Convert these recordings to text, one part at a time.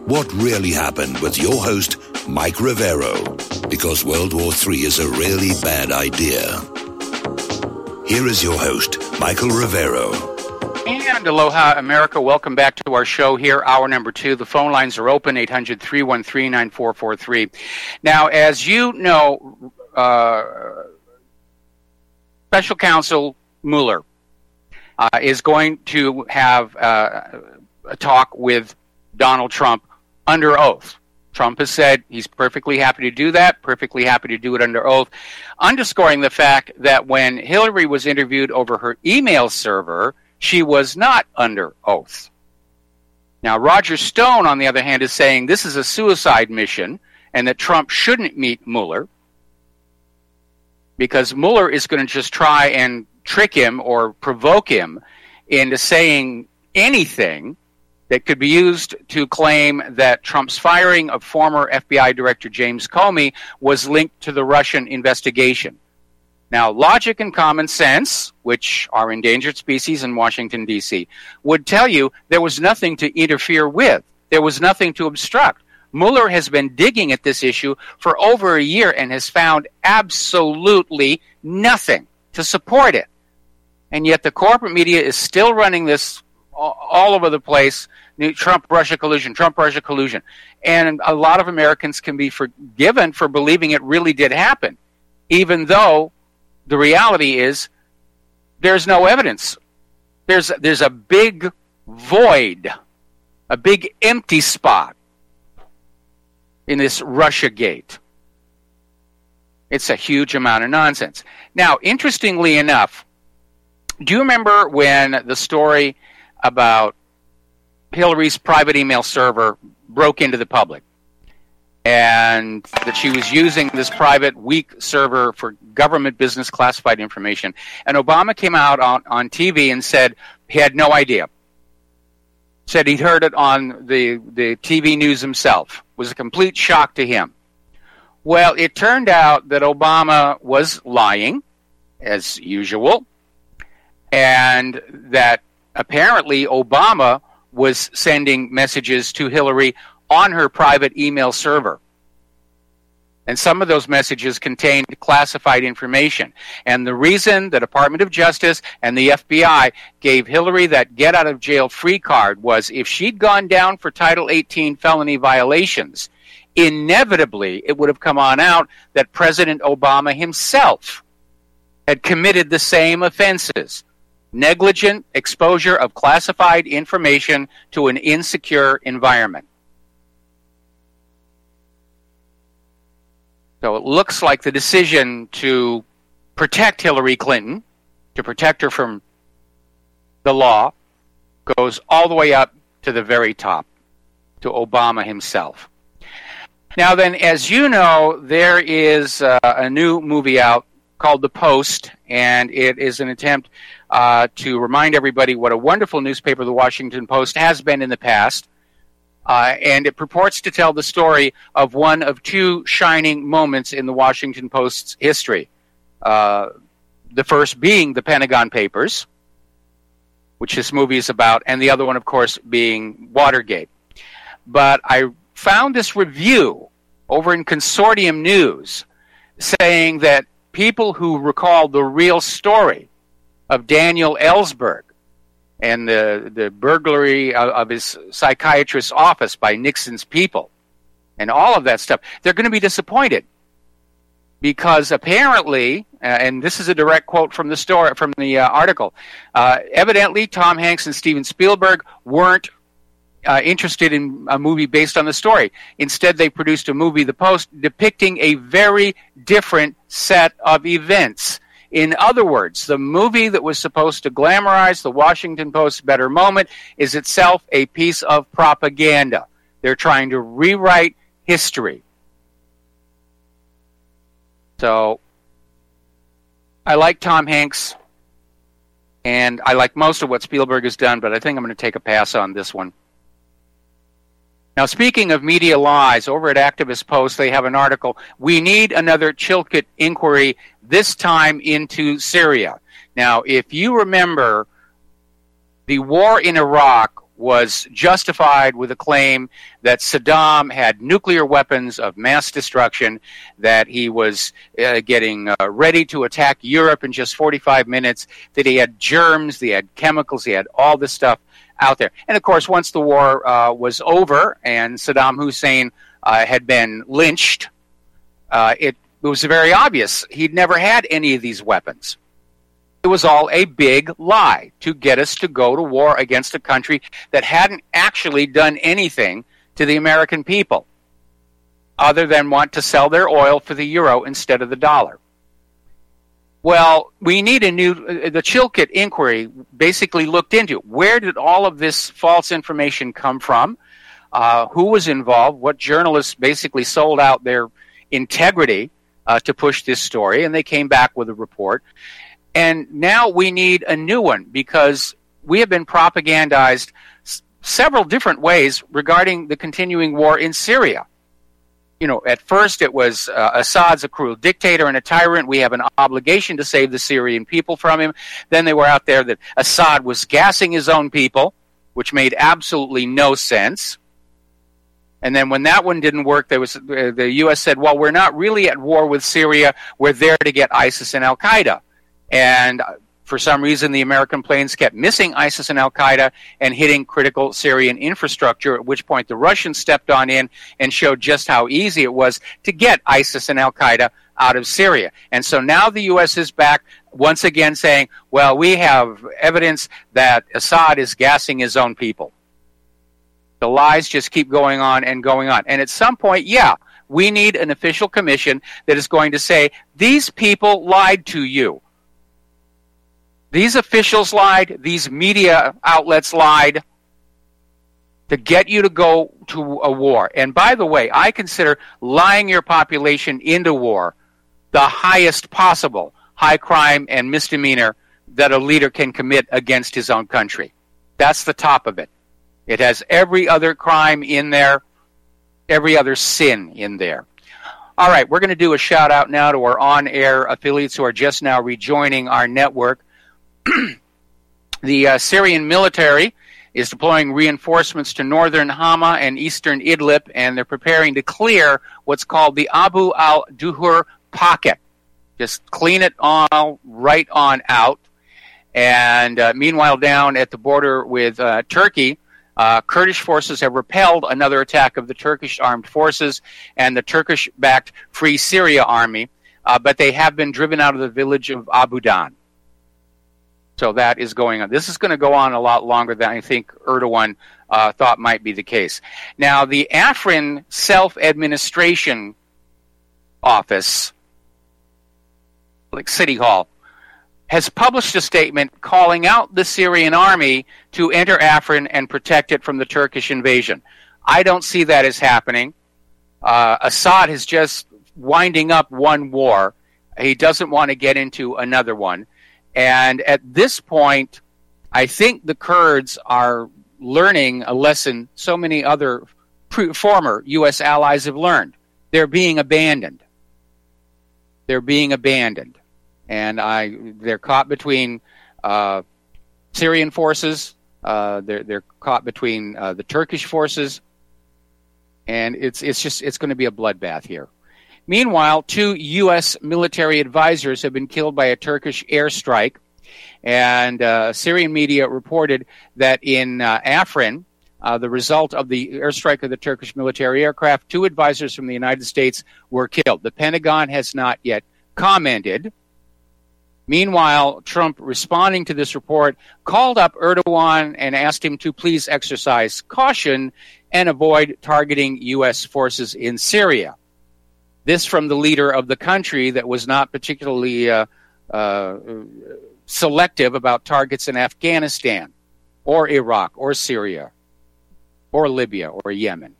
What really happened with your host, Mike Rivero, because World War III is a really bad idea. Here is your host, Michael Rivero. And aloha, America. Welcome back to our show here, hour number 2. The phone lines are open, 800-313-9443. Now, as you know, Special Counsel Mueller is going to have a talk with Donald Trump under oath. Trump has said he's perfectly happy to do that, perfectly happy to do it under oath, underscoring the fact that when Hillary was interviewed over her email server, she was not under oath. Now, Roger Stone, on the other hand, is saying this is a suicide mission and that Trump shouldn't meet Mueller because Mueller is going to just try and trick him or provoke him into saying anything that could be used to claim that Trump's firing of former FBI Director James Comey was linked to the Russian investigation. Now, logic and common sense, which are endangered species in Washington, D.C., would tell you there was nothing to interfere with. There was nothing to obstruct. Mueller has been digging at this issue for over a year and has found absolutely nothing to support it. And yet the corporate media is still running this all over the place. Trump-Russia collusion, Trump-Russia collusion. And a lot of Americans can be forgiven for believing it really did happen, even though the reality is there's no evidence. There's a big void, a big empty spot in this Russiagate. It's a huge amount of nonsense. Now, interestingly enough, do you remember when the story about Hillary's private email server broke into the public and that she was using this private weak server for government business classified information? And Obama came out on TV and said he had no idea. Said he'd heard it on the TV news himself. It was a complete shock to him. Well, it turned out that Obama was lying, as usual, and that apparently Obama was sending messages to Hillary on her private email server. And some of those messages contained classified information. And the reason the Department of Justice and the FBI gave Hillary that get-out-of-jail-free card was if she'd gone down for Title 18 felony violations, inevitably it would have come on out that President Obama himself had committed the same offenses. Negligent exposure of classified information to an insecure environment. So it looks like the decision to protect Hillary Clinton, to protect her from the law, goes all the way up to the very top, to Obama himself. Now then, as you know, there is a new movie out called The Post, and it is an attempt to remind everybody what a wonderful newspaper the Washington Post has been in the past. And it purports to tell the story of one of two shining moments in the Washington Post's history. The first being the Pentagon Papers, which this movie is about, and the other one, of course, being Watergate. But I found this review over in Consortium News saying that people who recall the real story of Daniel Ellsberg and the burglary of his psychiatrist's office by Nixon's people and all of that stuff, they're going to be disappointed because apparently, and this is a direct quote from the story, from the article, evidently Tom Hanks and Steven Spielberg weren't interested in a movie based on the story. Instead, they produced a movie, The Post, depicting a very different set of events. In other words, the movie that was supposed to glamorize the Washington Post's better moment is itself a piece of propaganda. They're trying to rewrite history. So, I like Tom Hanks, and I like most of what Spielberg has done, but I think I'm going to take a pass on this one. Now, speaking of media lies, over at Activist Post, they have an article, "We need another Chilcot inquiry, this time into Syria." Now, if you remember, the war in Iraq was justified with a claim that Saddam had nuclear weapons of mass destruction, that he was getting ready to attack Europe in just 45 minutes, that he had germs, he had chemicals, he had all this stuff out there. And of course, once the war was over and Saddam Hussein had been lynched, it was very obvious he'd never had any of these weapons. It was all a big lie to get us to go to war against a country that hadn't actually done anything to the American people other than want to sell their oil for the euro instead of the dollar. Well, we need the Chilcot inquiry basically looked into where did all of this false information come from, who was involved, what journalists basically sold out their integrity to push this story, and they came back with a report. And now we need a new one because we have been propagandized several different ways regarding the continuing war in Syria. You know, at first it was Assad's a cruel dictator and a tyrant. We have an obligation to save the Syrian people from him. Then they were out there that Assad was gassing his own people, which made absolutely no sense. And then when that one didn't work, the U.S. said, well, we're not really at war with Syria. We're there to get ISIS and al-Qaeda. And for some reason, the American planes kept missing ISIS and al-Qaeda and hitting critical Syrian infrastructure, at which point the Russians stepped on in and showed just how easy it was to get ISIS and al-Qaeda out of Syria. And so now the U.S. is back once again saying, well, we have evidence that Assad is gassing his own people. The lies just keep going on and going on. And at some point, yeah, we need an official commission that is going to say, these people lied to you. These officials lied, these media outlets lied to get you to go to a war. And by the way, I consider lying your population into war the highest possible high crime and misdemeanor that a leader can commit against his own country. That's the top of it. It has every other crime in there, every other sin in there. All right, we're going to do a shout out now to our on-air affiliates who are just now rejoining our network. The Syrian military is deploying reinforcements to northern Hama and eastern Idlib, and they're preparing to clear what's called the Abu al-Duhur pocket. Just clean it all right on out. And meanwhile, down at the border with Turkey, Kurdish forces have repelled another attack of the Turkish armed forces and the Turkish-backed Free Syria Army, but they have been driven out of the village of Abudan. So that is going on. This is going to go on a lot longer than I think Erdogan thought might be the case. Now, the Afrin Self-Administration Office, like City Hall, has published a statement calling out the Syrian army to enter Afrin and protect it from the Turkish invasion. I don't see that as happening. Assad is just winding up one war. He doesn't want to get into another one. And at this point, I think the Kurds are learning a lesson so many other former U.S. allies have learned. They're being abandoned. They're being abandoned. And they're caught between Syrian forces. They're caught between the Turkish forces. And it's going to be a bloodbath here. Meanwhile, 2 U.S. military advisors have been killed by a Turkish airstrike, and Syrian media reported that in Afrin, the result of the airstrike of the Turkish military aircraft, 2 advisors from the United States were killed. The Pentagon has not yet commented. Meanwhile, Trump, responding to this report, called up Erdogan and asked him to please exercise caution and avoid targeting U.S. forces in Syria. This from the leader of the country that was not particularly selective about targets in Afghanistan or Iraq or Syria or Libya or Yemen.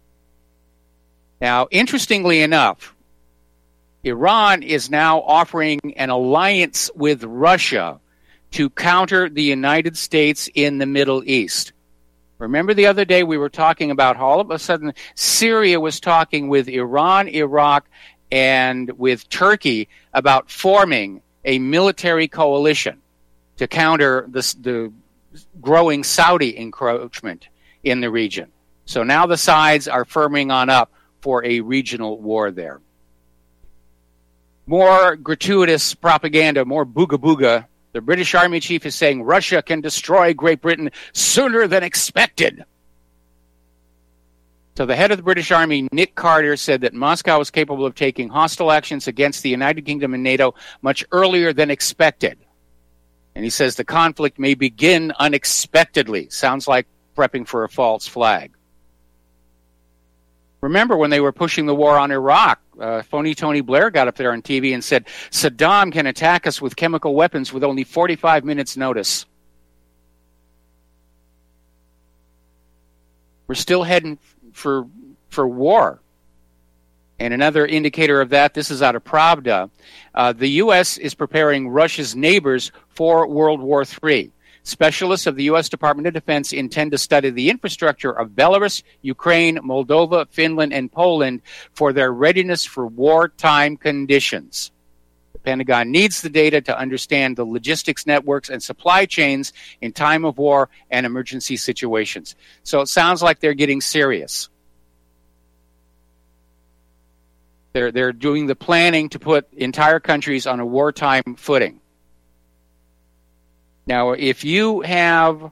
Now, interestingly enough, Iran is now offering an alliance with Russia to counter the United States in the Middle East. Remember the other day we were talking about how all of a sudden Syria was talking with Iran, Iraq, and with Turkey about forming a military coalition to counter the growing Saudi encroachment in the region. So now the sides are firming on up for a regional war there. More gratuitous propaganda, more booga booga. The British Army chief is saying Russia can destroy Great Britain sooner than expected. So the head of the British Army, Nick Carter, said that Moscow is capable of taking hostile actions against the United Kingdom and NATO much earlier than expected. And he says the conflict may begin unexpectedly. Sounds like prepping for a false flag. Remember when they were pushing the war on Iraq, phony Tony Blair got up there on TV and said, Saddam can attack us with chemical weapons with only 45 minutes notice. We're still heading for war. And another indicator of that, this is out of Pravda, the U.S. is preparing Russia's neighbors for World War III. Specialists of the U.S. Department of Defense intend to study the infrastructure of Belarus, Ukraine, Moldova, Finland, and Poland for their readiness for wartime conditions. The Pentagon needs the data to understand the logistics networks and supply chains in time of war and emergency situations. So it sounds like they're getting serious. They're doing the planning to put entire countries on a wartime footing. Now, if you have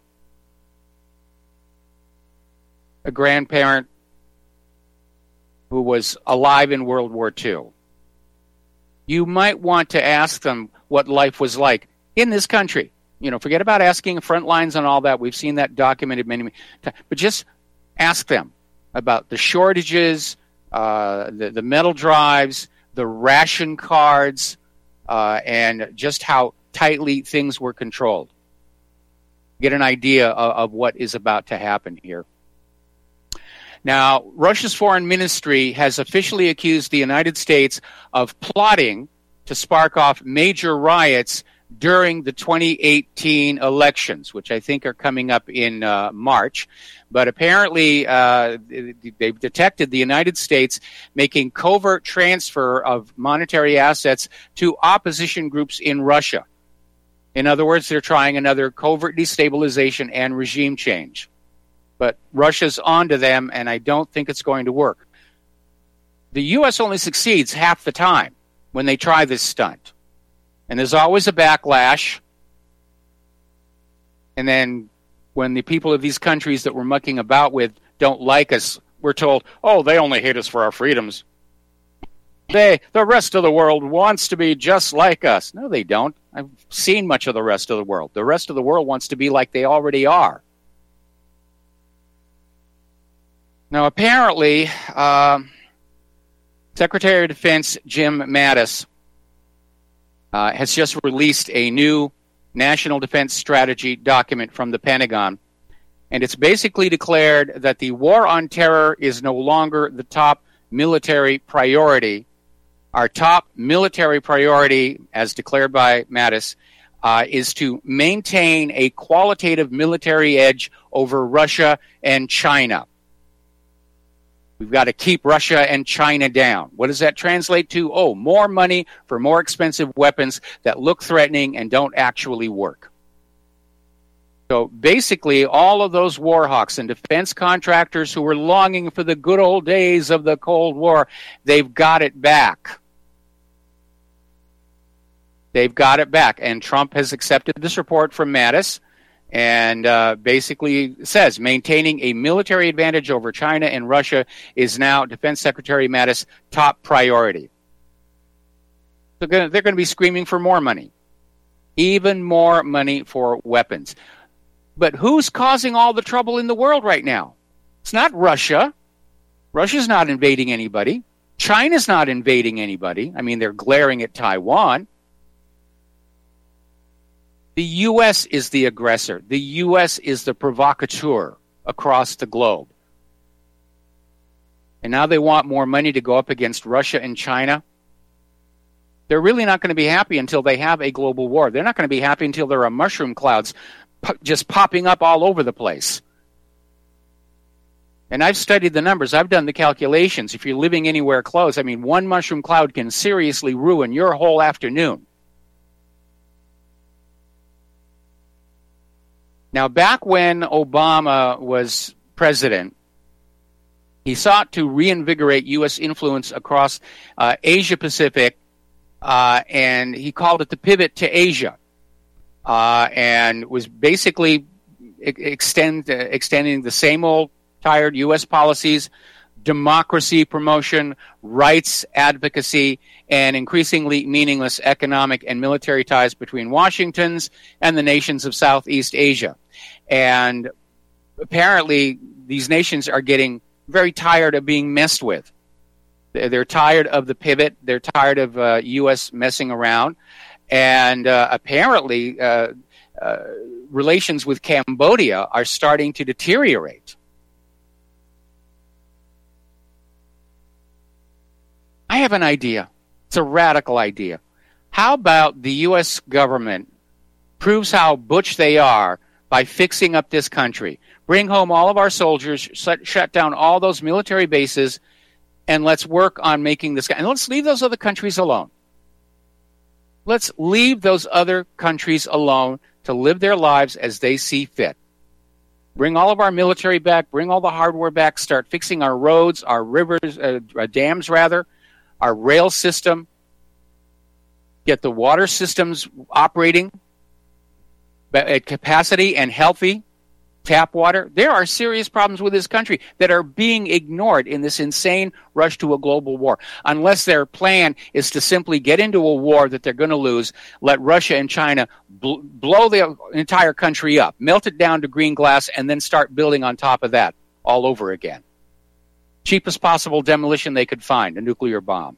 a grandparent who was alive in World War II, you might want to ask them what life was like in this country. You know, forget about asking front lines and all that. We've seen that documented many times. But just ask them about the shortages, the metal drives, the ration cards, and just how tightly things were controlled. Get an idea of what is about to happen here. Now, Russia's foreign ministry has officially accused the United States of plotting to spark off major riots during the 2018 elections, which I think are coming up in March. But apparently, they've detected the United States making covert transfer of monetary assets to opposition groups in Russia. In other words, they're trying another covert destabilization and regime change. But Russia's onto them, and I don't think it's going to work. The U.S. only succeeds half the time when they try this stunt. And there's always a backlash. And then when the people of these countries that we're mucking about with don't like us, we're told, oh, they only hate us for our freedoms. The rest of the world wants to be just like us. No, they don't. I've seen much of the rest of the world. The rest of the world wants to be like they already are. Now, apparently, Secretary of Defense Jim Mattis has just released a new national defense strategy document from the Pentagon. And it's basically declared that the war on terror is no longer the top military priority. Our top military priority, as declared by Mattis, is to maintain a qualitative military edge over Russia and China. We've got to keep Russia and China down. What does that translate to? Oh, more money for more expensive weapons that look threatening and don't actually work. So basically, all of those war hawks and defense contractors who were longing for the good old days of the Cold War, they've got it back. They've got it back. And Trump has accepted this report from Mattis and basically says maintaining a military advantage over China and Russia is now Defense Secretary Mattis' top priority. So they're going to be screaming for more money, even more money for weapons. But who's causing all the trouble in the world right now? It's not Russia. Russia's not invading anybody. China's not invading anybody. I mean, they're glaring at Taiwan. The U.S. is the aggressor. The U.S. is the provocateur across the globe. And now they want more money to go up against Russia and China. They're really not going to be happy until they have a global war. They're not going to be happy until there are mushroom clouds just popping up all over the place. And I've studied the numbers. I've done the calculations. If you're living anywhere close, I mean, one mushroom cloud can seriously ruin your whole afternoon. Now, back when Obama was president, he sought to reinvigorate U.S. influence across Asia-Pacific, and he called it the pivot to Asia, and was basically extending the same old tired U.S. policies, democracy promotion, rights advocacy, and increasingly meaningless economic and military ties between Washington's and the nations of Southeast Asia. And apparently, these nations are getting very tired of being messed with. They're tired of the pivot. They're tired of U.S. messing around. And apparently, relations with Cambodia are starting to deteriorate. I have an idea. It's a radical idea. How about the U.S. government proves how butch they are by fixing up this country? Bring home all of our soldiers, shut down all those military bases, and let's work on making this. And let's leave those other countries alone. Let's leave those other countries alone to live their lives as they see fit. Bring all of our military back, bring all the hardware back, start fixing our roads, our rivers, dams rather, our rail system, get the water systems operating at capacity and healthy, tap water. There are serious problems with this country that are being ignored in this insane rush to a global war. Unless their plan is to simply get into a war that they're going to lose, let Russia and China blow the entire country up, melt it down to green glass, and then start building on top of that all over again. Cheapest possible demolition they could find, a nuclear bomb.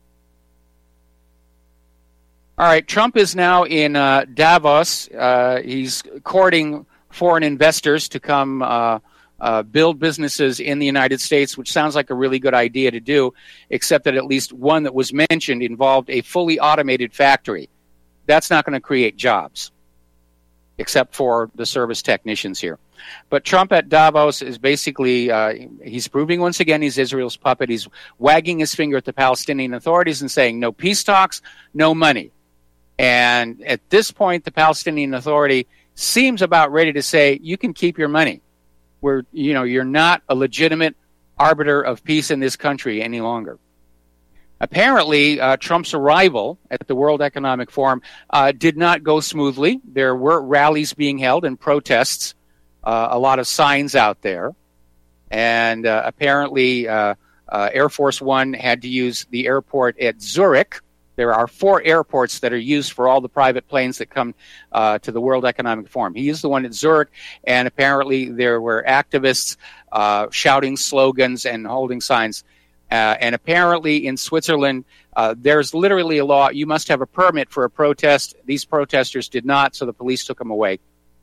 All right, Trump is now in Davos. He's courting foreign investors to come build businesses in the United States, which sounds like a really good idea to do, except that at least one that was mentioned involved a fully automated factory. That's not going to create jobs, except for the service technicians here. But Trump at Davos is basically, he's proving once again he's Israel's puppet. He's wagging his finger at the Palestinian authorities and saying, no peace talks, no money. And at this point, the Palestinian Authority seems about ready to say, you can keep your money. You're not a legitimate arbiter of peace in this country any longer. Apparently, Trump's arrival at the World Economic Forum did not go smoothly. There were rallies being held and protests, a lot of signs out there. And apparently, Air Force One had to use the airport at Zurich. There are 4 airports that are used for all the private planes that come to the World Economic Forum. He used the one at Zurich, and apparently there were activists shouting slogans and holding signs. And apparently in Switzerland, there's literally a law. You must have a permit for a protest. These protesters did not, so the police took them away.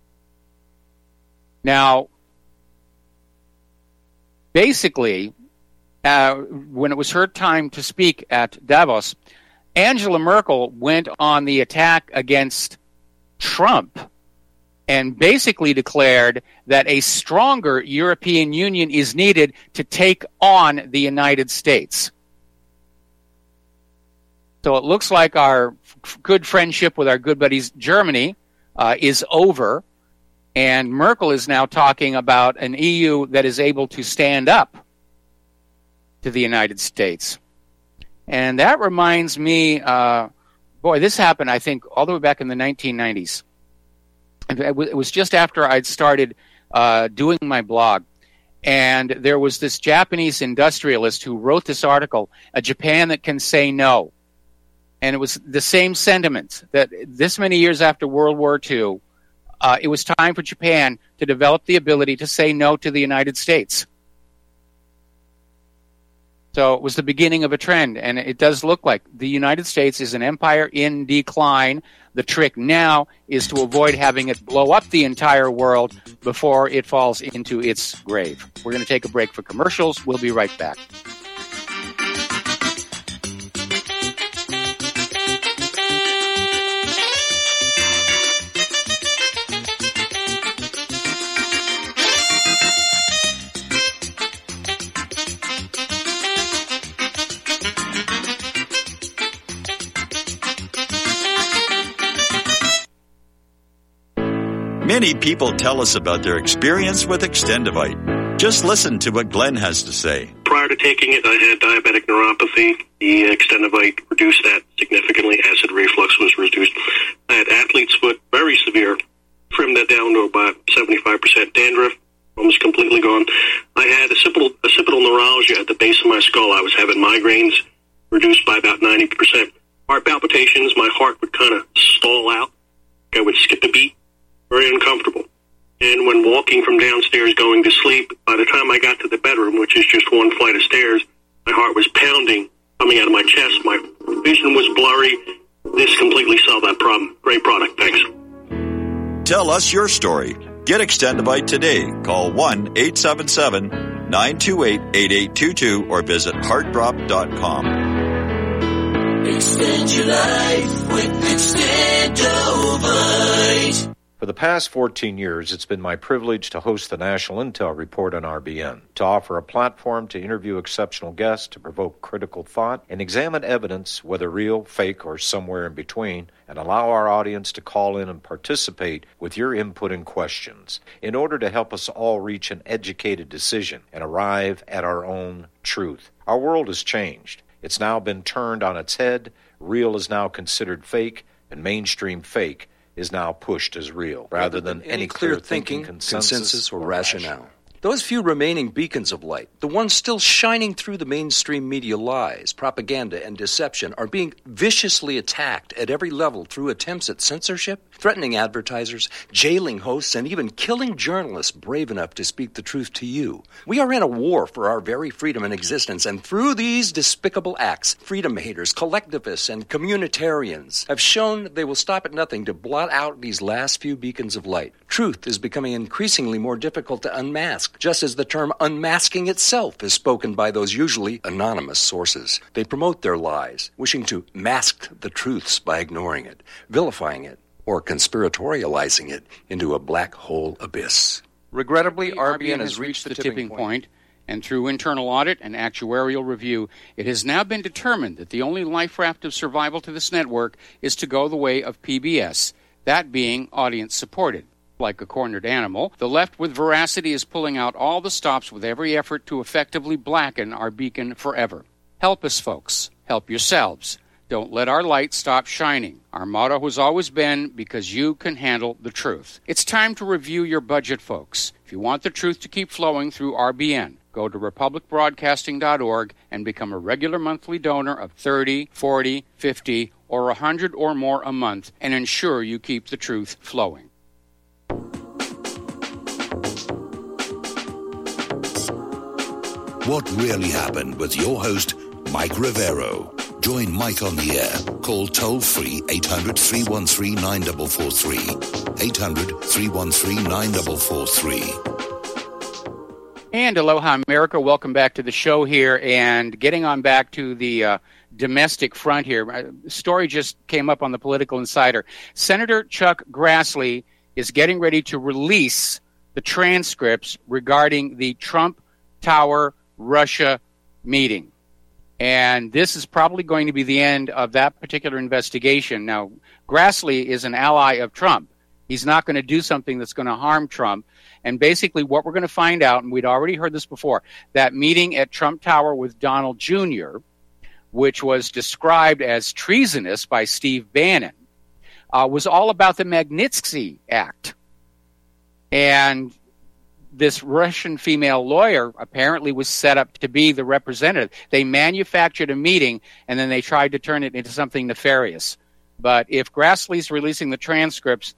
Now, basically, when it was her time to speak at Davos, Angela Merkel went on the attack against Trump and basically declared that a stronger European Union is needed to take on the United States. So it looks like our good friendship with our good buddies Germany is over, and Merkel is now talking about an EU that is able to stand up to the United States. And that reminds me, this happened, I think, all the way back in the 1990s. It was just after I'd started doing my blog. And there was this Japanese industrialist who wrote this article, A Japan That Can Say No. And it was the same sentiment, that this many years after World War II, it was time for Japan to develop the ability to say no to the United States. So it was the beginning of a trend, and it does look like the United States is an empire in decline. The trick now is to avoid having it blow up the entire world before it falls into its grave. We're going to take a break for commercials. We'll be right back. Many people tell us about their experience with Extendivite. Just listen to what Glenn has to say. Prior to taking it, I had diabetic neuropathy. The Extendivite reduced that significantly. Acid reflux was reduced. I had athlete's foot, very severe. Trimmed that down to about 75%. Dandruff, almost completely gone. I had occipital neuralgia at the base of my skull. I was having migraines, reduced by about 90%. Heart palpitations, my heart would kind of stall out. I would skip a beat. Very uncomfortable. And when walking from downstairs going to sleep, by the time I got to the bedroom, which is just one flight of stairs, my heart was pounding, coming out of my chest. My vision was blurry. This completely solved that problem. Great product. Thanks. Tell us your story. Get Extendivite today. Call 1-877-928-8822 or visit heartdrop.com. Extend your life with Extendivite. For the past 14 years, it's been my privilege to host the National Intel Report on RBN, to offer a platform to interview exceptional guests, to provoke critical thought, and examine evidence, whether real, fake, or somewhere in between, and allow our audience to call in and participate with your input and questions in order to help us all reach an educated decision and arrive at our own truth. Our world has changed. It's now been turned on its head. Real is now considered fake, and mainstream fake is now pushed as real, rather than any clear thinking, consensus, or rationale. Those few remaining beacons of light, the ones still shining through the mainstream media lies, propaganda, and deception, are being viciously attacked at every level through attempts at censorship, threatening advertisers, jailing hosts, and even killing journalists brave enough to speak the truth to you. We are in a war for our very freedom and existence, and through these despicable acts, freedom haters, collectivists, and communitarians have shown they will stop at nothing to blot out these last few beacons of light. Truth is becoming increasingly more difficult to unmask, just as the term unmasking itself is spoken by those usually anonymous sources. They promote their lies, wishing to mask the truths by ignoring it, vilifying it, or conspiratorializing it into a black hole abyss. Regrettably, RBN has reached the tipping point, and through internal audit and actuarial review, it has now been determined that the only life raft of survival to this network is to go the way of PBS, that being audience-supported. Like a cornered animal, the left with veracity is pulling out all the stops with every effort to effectively blacken our beacon forever. Help us, folks. Help yourselves. Don't let our light stop shining. Our motto has always been, because you can handle the truth. It's time to review your budget, folks. If you want the truth to keep flowing through RBN, go to republicbroadcasting.org and become a regular monthly donor of $30, $40, $50, or $100 or more a month and ensure you keep the truth flowing. What really happened with your host, Mike Rivero. Join Mike on the air. Call toll-free 800-313-9443. 800-313-9443. And aloha, America. Welcome back to the show here. And getting on back to the domestic front here. A story just came up on the Political Insider. Senator Chuck Grassley is getting ready to release the transcripts regarding the Trump Tower Russia meeting. And this is probably going to be the end of that particular investigation. Now, Grassley is an ally of Trump. He's not going to do something that's going to harm Trump. And basically what we're going to find out, and we'd already heard this before, that meeting at Trump Tower with Donald Jr., which was described as treasonous by Steve Bannon, was all about the Magnitsky Act. And this Russian female lawyer apparently was set up to be the representative. They manufactured a meeting, and then they tried to turn it into something nefarious. But if Grassley's releasing the transcripts,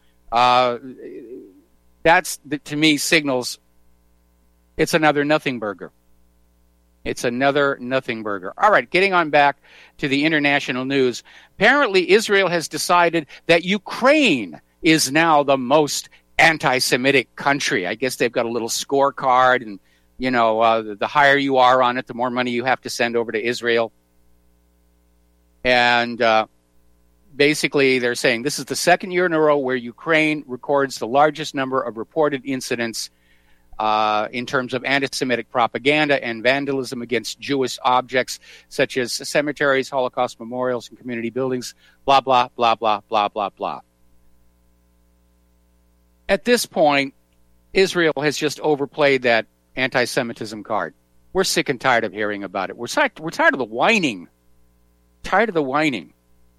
that's, to me, signals it's another nothing burger. It's another nothing burger. All right, getting on back to the international news. Apparently, Israel has decided that Ukraine is now the most anti-Semitic country. I guess they've got a little scorecard, and the higher you are on it, the more money you have to send over to Israel. And basically, they're saying this is the second year in a row where Ukraine records the largest number of reported incidents in terms of anti-Semitic propaganda and vandalism against Jewish objects, such as cemeteries, Holocaust memorials, and community buildings, blah, blah, blah, blah, blah, blah, blah. At this point, Israel has just overplayed that anti-Semitism card. We're sick and tired of hearing about it. We're tired of the whining. Tired of the whining.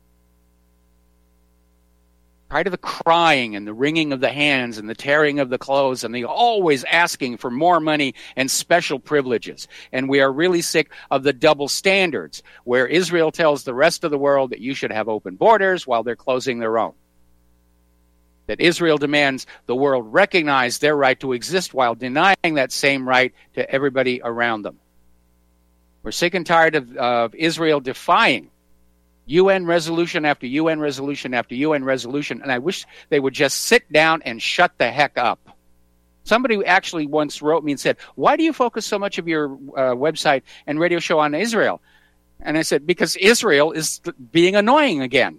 Tired of the crying and the wringing of the hands and the tearing of the clothes and the always asking for more money and special privileges. And we are really sick of the double standards where Israel tells the rest of the world that you should have open borders while they're closing their own. That Israel demands the world recognize their right to exist while denying that same right to everybody around them. We're sick and tired of Israel defying UN resolution after UN resolution after UN resolution, and I wish they would just sit down and shut the heck up. Somebody actually once wrote me and said, why do you focus so much of your website and radio show on Israel? And I said, because Israel is being annoying again.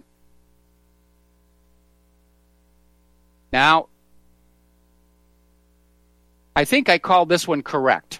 Now, I think I called this one correct.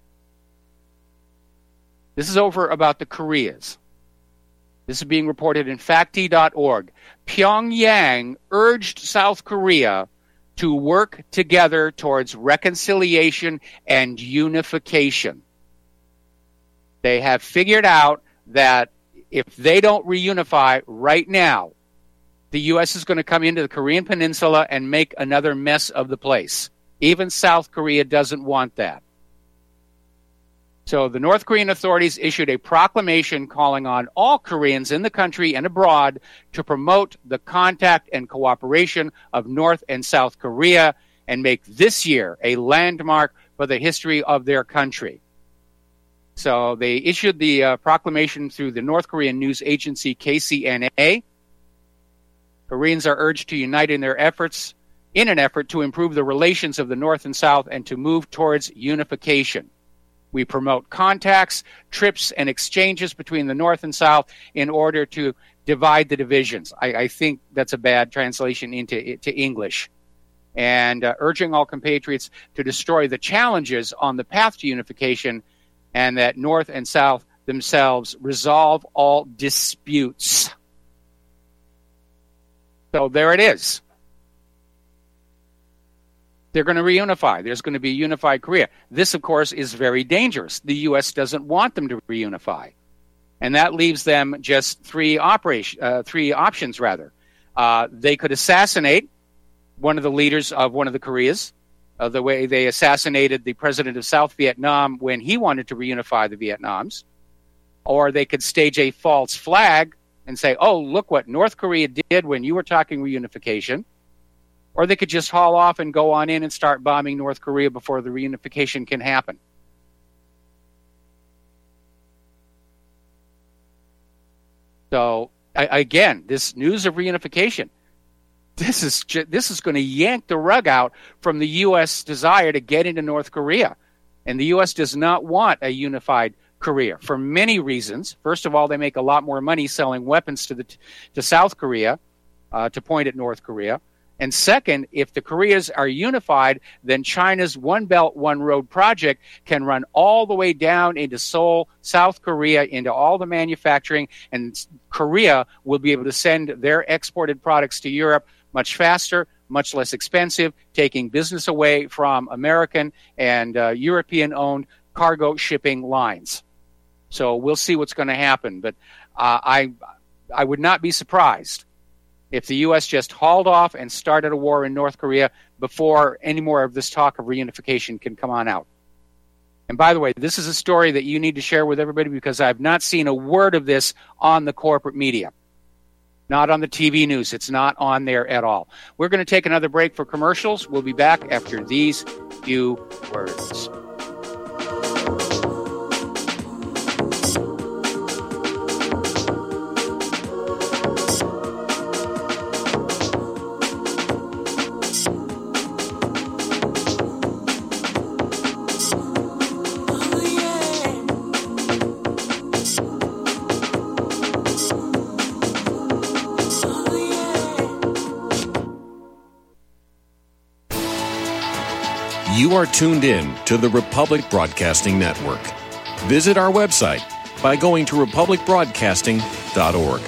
This is over about the Koreas. This is being reported in facti.org. Pyongyang urged South Korea to work together towards reconciliation and unification. They have figured out that if they don't reunify right now, the U.S. is going to come into the Korean Peninsula and make another mess of the place. Even South Korea doesn't want that. So the North Korean authorities issued a proclamation calling on all Koreans in the country and abroad to promote the contact and cooperation of North and South Korea and make this year a landmark for the history of their country. So they issued the proclamation through the North Korean news agency KCNA. Koreans are urged to unite in an effort to improve the relations of the North and South and to move towards unification. We promote contacts, trips, and exchanges between the North and South in order to divide the divisions. I think that's a bad translation into English. And urging all compatriots to destroy the challenges on the path to unification and that North and South themselves resolve all disputes. So there it is. They're going to reunify. There's going to be a unified Korea. This, of course, is very dangerous. The U.S. doesn't want them to reunify. And that leaves them just three options. They could assassinate one of the leaders of one of the Koreas, the way they assassinated the president of South Vietnam when he wanted to reunify the Vietnams. Or they could stage a false flag and say, oh, look what North Korea did when you were talking reunification. Or they could just haul off and go on in and start bombing North Korea before the reunification can happen. So, again, this news of reunification, this is going to yank the rug out from the U.S. desire to get into North Korea. And the U.S. does not want a unified Korea for many reasons. First of all, they make a lot more money selling weapons to South Korea to point at North Korea. And second, if the Koreas are unified, then China's One Belt, One Road project can run all the way down into Seoul, South Korea, into all the manufacturing, and Korea will be able to send their exported products to Europe much faster, much less expensive, taking business away from American and European-owned cargo shipping lines. So we'll see what's going to happen. But I would not be surprised if the U.S. just hauled off and started a war in North Korea before any more of this talk of reunification can come on out. And by the way, this is a story that you need to share with everybody because I've not seen a word of this on the corporate media. Not on the TV news. It's not on there at all. We're going to take another break for commercials. We'll be back after these few words. You are tuned in to the Republic Broadcasting Network. Visit our website by going to republicbroadcasting.org.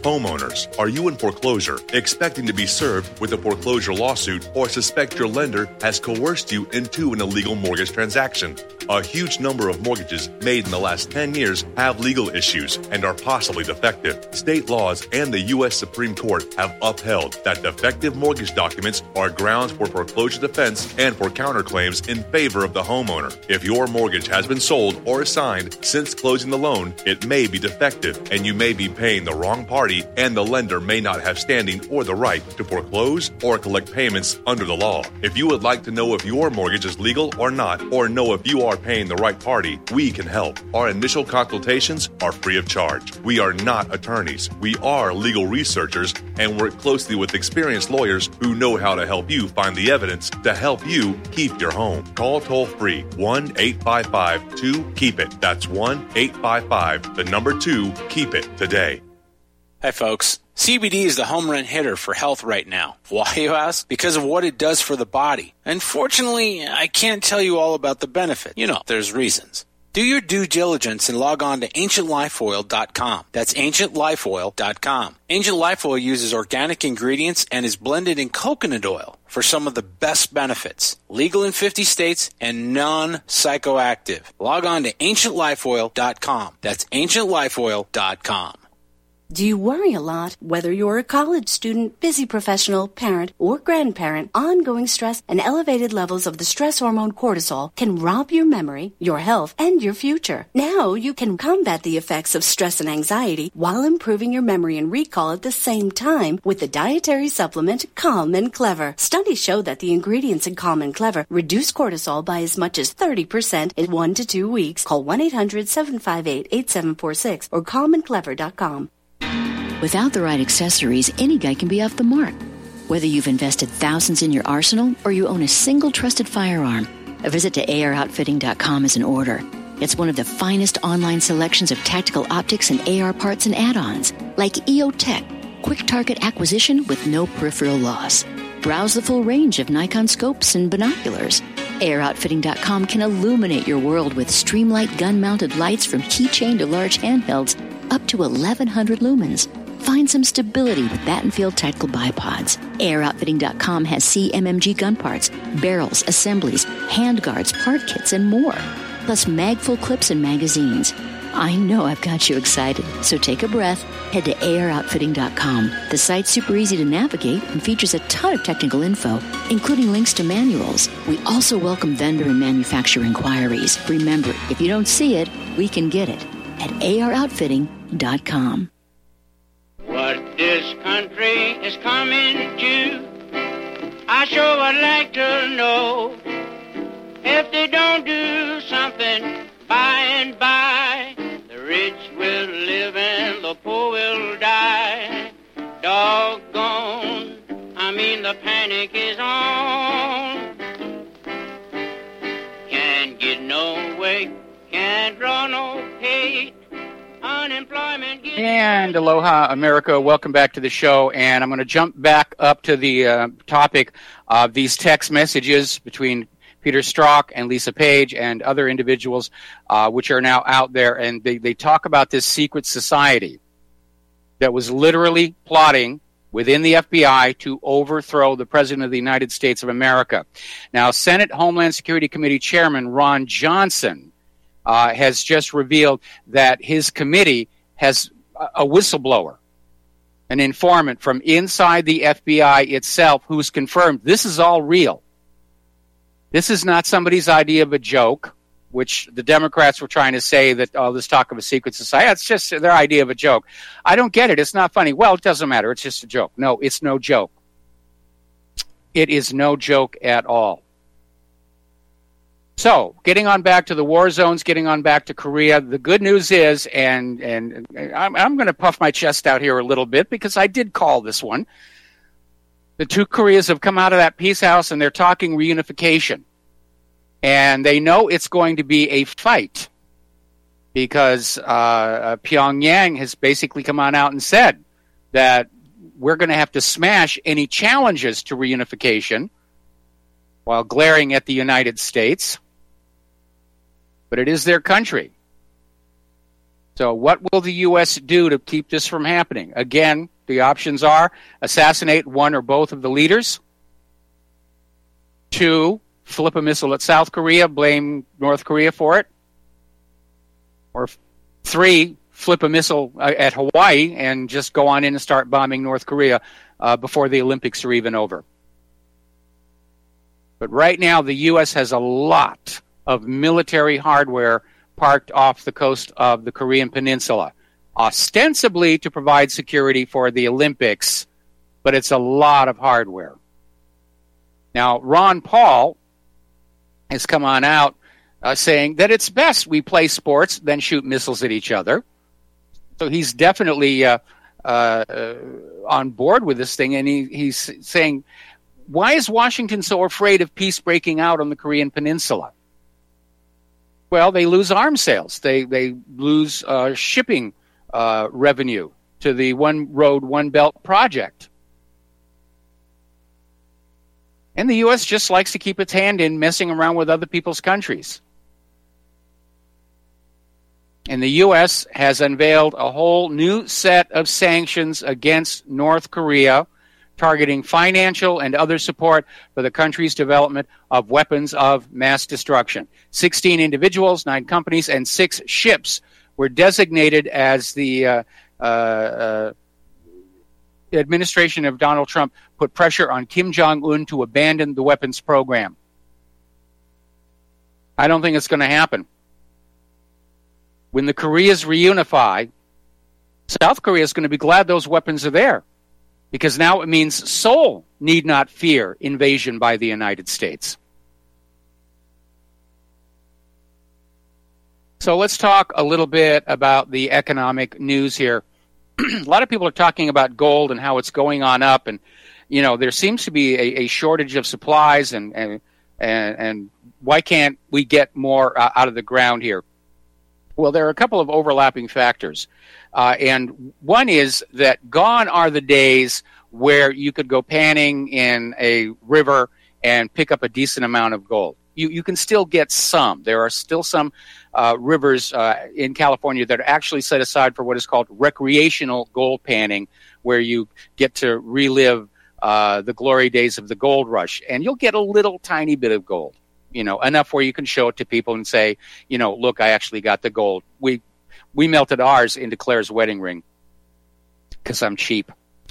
Homeowners, are you in foreclosure, expecting to be served with a foreclosure lawsuit, or suspect your lender has coerced you into an illegal mortgage transaction? A huge number of mortgages made in the last 10 years have legal issues and are possibly defective. State laws and the U.S. Supreme Court have upheld that defective mortgage documents are grounds for foreclosure defense and for counterclaims in favor of the homeowner. If your mortgage has been sold or assigned since closing the loan, it may be defective and you may be paying the wrong party, and the lender may not have standing or the right to foreclose or collect payments under the law. If you would like to know if your mortgage is legal or not, or know if you are paying the right party, we can help. Our initial consultations are free of charge. We are not attorneys. We are legal researchers and work closely with experienced lawyers who know how to help you find the evidence to help you keep your home. Call toll-free 1-855-2-KEEP-IT. That's 1-855-2-KEEP-IT today. Hi, folks. CBD is the home run hitter for health right now. Why, you ask? Because of what it does for the body. Unfortunately, I can't tell you all about the benefit. You know, there's reasons. Do your due diligence and log on to AncientLifeOil.com. That's AncientLifeOil.com. Ancient Life Oil uses organic ingredients and is blended in coconut oil for some of the best benefits. Legal in 50 states and non-psychoactive. Log on to AncientLifeOil.com. That's AncientLifeOil.com. Do you worry a lot? Whether you're a college student, busy professional, parent, or grandparent, ongoing stress and elevated levels of the stress hormone cortisol can rob your memory, your health, and your future. Now you can combat the effects of stress and anxiety while improving your memory and recall at the same time with the dietary supplement Calm and Clever. Studies show that the ingredients in Calm and Clever reduce cortisol by as much as 30% in 1 to 2 weeks. Call 1-800-758-8746 or calmandclever.com. Without the right accessories, any guy can be off the mark. Whether you've invested thousands in your arsenal or you own a single trusted firearm, a visit to AROutfitting.com is in order. It's one of the finest online selections of tactical optics and AR parts and add-ons, like EOTech, quick target acquisition with no peripheral loss. Browse the full range of Nikon scopes and binoculars. AROutfitting.com can illuminate your world with Streamlight gun-mounted lights from keychain to large handhelds up to 1,100 lumens. Find some stability with Battenfield Tactical Bipods. AirOutfitting.com has CMMG gun parts, barrels, assemblies, handguards, part kits, and more. Plus mag-full clips and magazines. I know I've got you excited, so take a breath. Head to AirOutfitting.com. The site's super easy to navigate and features a ton of technical info, including links to manuals. We also welcome vendor and manufacturer inquiries. Remember, if you don't see it, we can get it at AirOutfitting.com. What this country is coming to, I sure would like to know. If they don't do something by and by, the rich will live and the poor will die. Doggone, I mean the panic is on. Can't get no way, can't draw no pay. And aloha, America. Welcome back to the show. And I'm going to jump back up to the topic of these text messages between Peter Strzok and Lisa Page and other individuals, which are now out there. And they talk about this secret society that was literally plotting within the FBI to overthrow the President of the United States of America. Now, Senate Homeland Security Committee Chairman Ron Johnson has just revealed that his committee has a whistleblower, an informant from inside the FBI itself who's confirmed this is all real. This is not somebody's idea of a joke, which the Democrats were trying to say that, oh, this talk of a secret society, it's just their idea of a joke. I don't get it. It's not funny. Well, it doesn't matter. It's just a joke. No, it's no joke. It is no joke at all. So, getting on back to the war zones, getting on back to Korea, the good news is, and I'm going to puff my chest out here a little bit because I did call this one. The two Koreas have come out of that peace house and they're talking reunification. And they know it's going to be a fight because Pyongyang has basically come on out and said that we're going to have to smash any challenges to reunification while glaring at the United States. But it is their country. So what will the U.S. do to keep this from happening? Again, the options are assassinate one or both of the leaders. 2, flip a missile at South Korea, blame North Korea for it. Or 3, flip a missile at Hawaii and just go on in and start bombing North Korea before the Olympics are even over. But right now, the U.S. has a lot of military hardware parked off the coast of the Korean Peninsula, ostensibly to provide security for the Olympics, but it's a lot of hardware. Now, Ron Paul has come on out saying that it's best we play sports than shoot missiles at each other. So he's definitely on board with this thing, and he's saying, why is Washington so afraid of peace breaking out on the Korean Peninsula? Well, they lose arms sales. They lose shipping revenue to the One Road, One Belt project. And the U.S. just likes to keep its hand in messing around with other people's countries. And the U.S. has unveiled a whole new set of sanctions against North Korea, targeting financial and other support for the country's development of weapons of mass destruction. 16 individuals, 9 companies, and 6 ships were designated as the administration of Donald Trump put pressure on Kim Jong-un to abandon the weapons program. I don't think it's going to happen. When the Koreas reunify, South Korea is going to be glad those weapons are there, because now it means Seoul need not fear invasion by the United States. So let's talk a little bit about the economic news here. A lot of people are talking about gold and how it's going on up, and there seems to be a shortage of supplies, and why can't we get more out of the ground here? Well, there are a couple of overlapping factors. And one is that gone are the days where you could go panning in a river and pick up a decent amount of gold. You can still get some. There are still some rivers in California that are actually set aside for what is called recreational gold panning, where you get to relive the glory days of the gold rush. And you'll get a little tiny bit of gold, enough where you can show it to people and say, look, I actually got the gold. We melted ours into Claire's wedding ring because I'm cheap.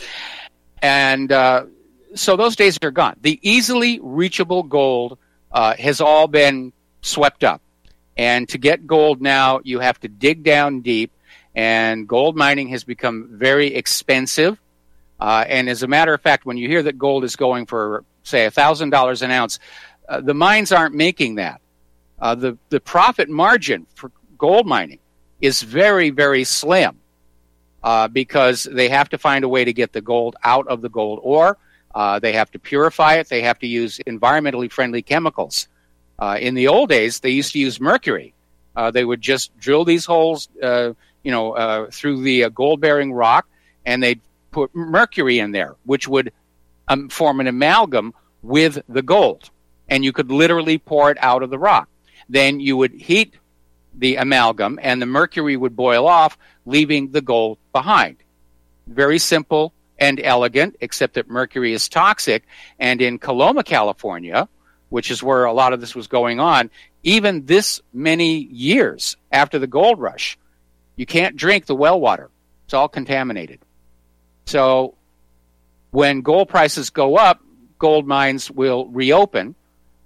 And so those days are gone. The easily reachable gold has all been swept up. And to get gold now, you have to dig down deep, and gold mining has become very expensive. And as a matter of fact, when you hear that gold is going for, say, $1,000 an ounce, the mines aren't making that. The profit margin for gold mining is very, very slim because they have to find a way to get the gold out of the gold ore. They have to purify it. They have to use environmentally friendly chemicals. In the old days, they used to use mercury. They would just drill these holes, through the gold-bearing rock, and they'd put mercury in there, which would form an amalgam with the gold. And you could literally pour it out of the rock. Then you would heat the amalgam, and the mercury would boil off, leaving the gold behind. Very simple and elegant, except that mercury is toxic. And in Coloma, California, which is where a lot of this was going on, even this many years after the gold rush, you can't drink the well water. It's all contaminated. So when gold prices go up, gold mines will reopen.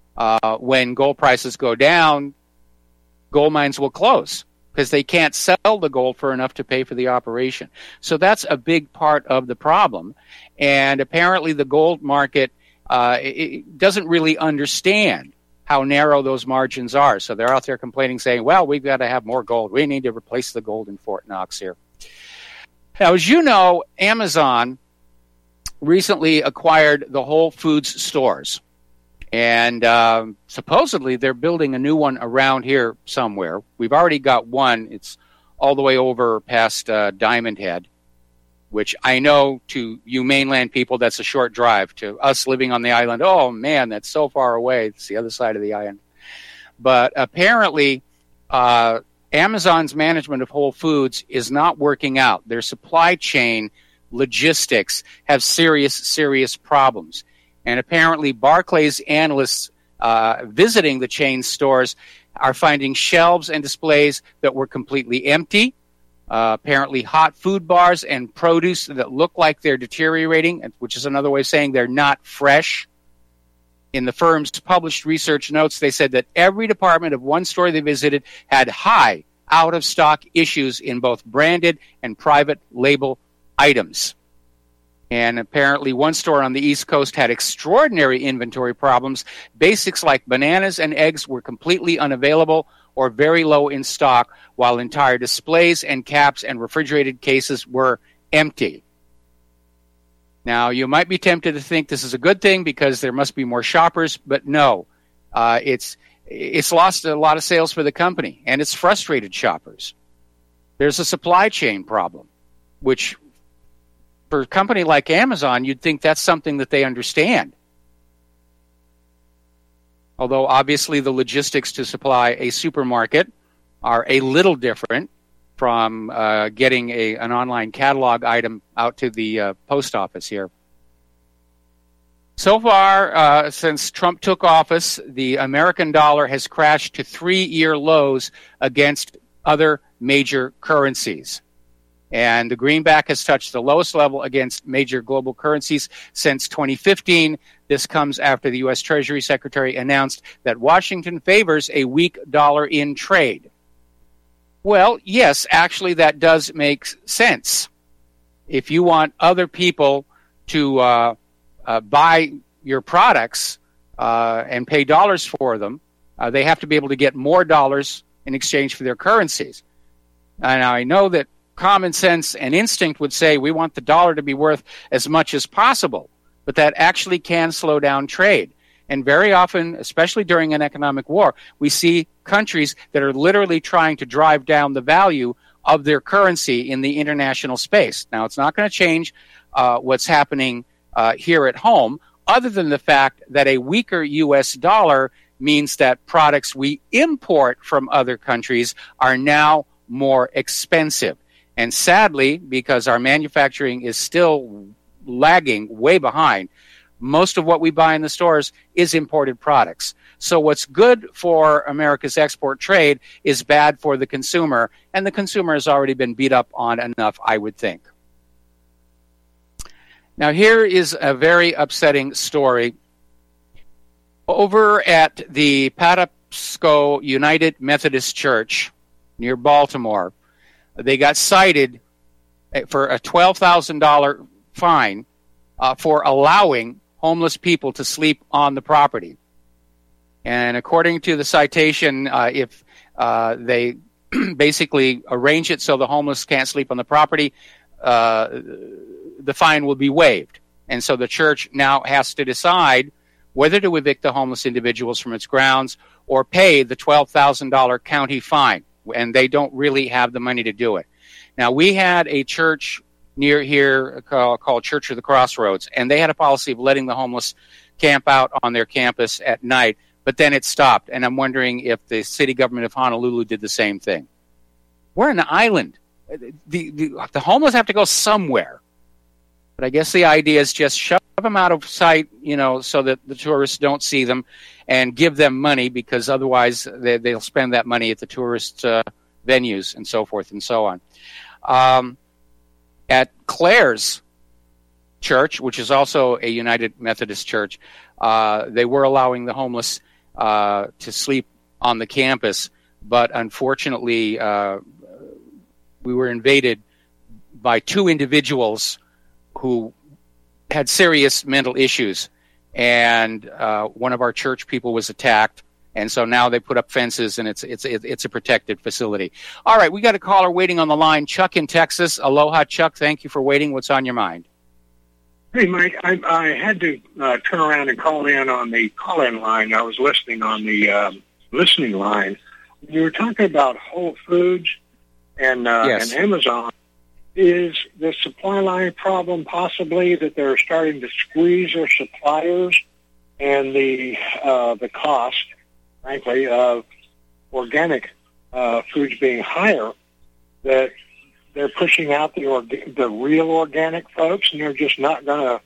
When gold prices go down, gold mines will close because they can't sell the gold for enough to pay for the operation. So that's a big part of the problem. And apparently the gold market it doesn't really understand how narrow those margins are. So they're out there complaining, saying, well, we've got to have more gold. We need to replace the gold in Fort Knox here. Now, as you know, Amazon recently acquired the Whole Foods stores. And supposedly they're building a new one around here somewhere. We've already got one. It's all the way over past Diamond Head, which I know to you mainland people, that's a short drive. To us living on the island, oh, man, that's so far away. It's the other side of the island. But apparently Amazon's management of Whole Foods is not working out. Their supply chain logistics have serious problems. And apparently Barclays analysts visiting the chain stores are finding shelves and displays that were completely empty. Apparently hot food bars and produce that look like they're deteriorating, which is another way of saying they're not fresh. In the firm's published research notes, they said that every department of one store they visited had high out-of-stock issues in both branded and private label items. And apparently one store on the East Coast had extraordinary inventory problems. Basics like bananas and eggs were completely unavailable or very low in stock, while entire displays and caps and refrigerated cases were empty. Now, you might be tempted to think this is a good thing because there must be more shoppers, but no. It's lost a lot of sales for the company, and it's frustrated shoppers. There's a supply chain problem, which for a company like Amazon, you'd think that's something that they understand. Although, obviously, the logistics to supply a supermarket are a little different from getting an online catalog item out to the post office here. So far, since Trump took office, the American dollar has crashed to 3-year lows against other major currencies. And the greenback has touched the lowest level against major global currencies since 2015. This comes after the U.S. Treasury Secretary announced that Washington favors a weak dollar in trade. Well, yes, actually that does make sense. If you want other people to buy your products and pay dollars for them, they have to be able to get more dollars in exchange for their currencies. And I know that common sense and instinct would say we want the dollar to be worth as much as possible, but that actually can slow down trade. And very often, especially during an economic war, we see countries that are literally trying to drive down the value of their currency in the international space. Now, it's not going to change what's happening here at home, other than the fact that a weaker U.S. dollar means that products we import from other countries are now more expensive. And sadly, because our manufacturing is still lagging way behind, most of what we buy in the stores is imported products. So what's good for America's export trade is bad for the consumer, and the consumer has already been beat up on enough, I would think. Now, here is a very upsetting story. Over at the Patapsco United Methodist Church near Baltimore, they got cited for a $12,000 fine for allowing homeless people to sleep on the property. And according to the citation, if they basically arrange it so the homeless can't sleep on the property, the fine will be waived. And so the church now has to decide whether to evict the homeless individuals from its grounds or pay the $12,000 county fine. And they don't really have the money to do it. Now, we had a church near here called Church of the Crossroads, and they had a policy of letting the homeless camp out on their campus at night, but then it stopped. And I'm wondering if the city government of Honolulu did the same thing. We're an island. The homeless have to go somewhere. But I guess the idea is just shove them out of sight, so that the tourists don't see them, and give them money, because otherwise they'll spend that money at the tourist venues and so forth and so on. At Claire's church, which is also a United Methodist church, they were allowing the homeless to sleep on the campus, but unfortunately we were invaded by two individuals who had serious mental issues, and one of our church people was attacked, and so now they put up fences, and it's a protected facility. All right, we got a caller waiting on the line. Chuck in Texas. Aloha, Chuck. Thank you for waiting. What's on your mind? Hey, Mike. I had to turn around and call in on the call-in line. I was listening on the listening line. You were talking about Whole Foods and Amazon. Is the supply line problem possibly that they're starting to squeeze their suppliers, and the cost, frankly, of organic foods being higher, that they're pushing out the real organic folks, and they're just not going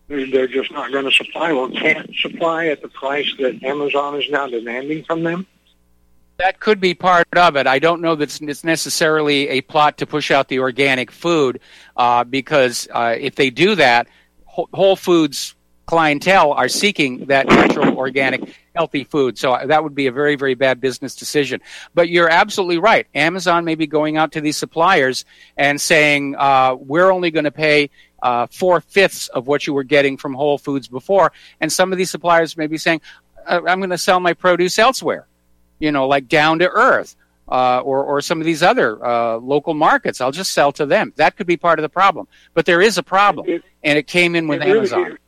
to supply or can't supply at the price that Amazon is now demanding from them? That could be part of it. I don't know that it's necessarily a plot to push out the organic food, because if they do that, Whole Foods clientele are seeking that natural, organic, healthy food. So that would be a very, very bad business decision. But you're absolutely right. Amazon may be going out to these suppliers and saying, we're only going to pay 4/5 of what you were getting from Whole Foods before. And some of these suppliers may be saying, I'm going to sell my produce elsewhere, like Down to Earth, or some of these other local markets. I'll just sell to them. That could be part of the problem. But there is a problem, and it came in with Amazon.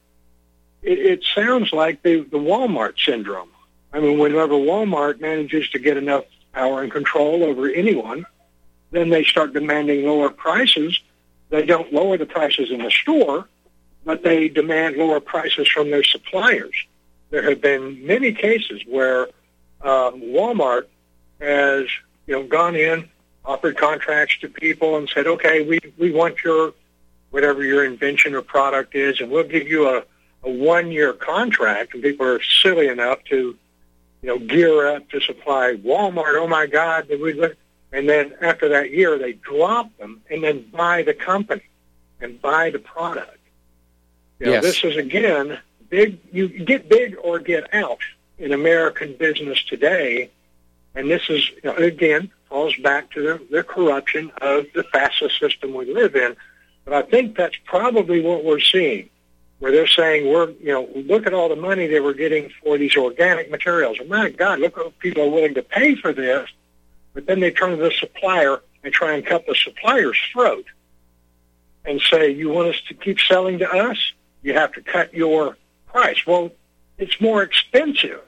It sounds like the Walmart syndrome. I mean, whenever Walmart manages to get enough power and control over anyone, then they start demanding lower prices. They don't lower the prices in the store, but they demand lower prices from their suppliers. There have been many cases where Walmart has gone in, offered contracts to people and said, okay, we want whatever your invention or product is, and we'll give you a 1-year contract, and people are silly enough to, gear up to supply Walmart. Oh my God! And then after that year, they drop them and then buy the company and buy the product. Yes. This is again big. You get big or get out in American business today, and this is again falls back to the corruption of the fascist system we live in. But I think that's probably what we're seeing, where they're saying look at all the money they were getting for these organic materials. And my God, look what people are willing to pay for this. But then they turn to the supplier and try and cut the supplier's throat and say, you want us to keep selling to us? You have to cut your price. Well, it's more expensive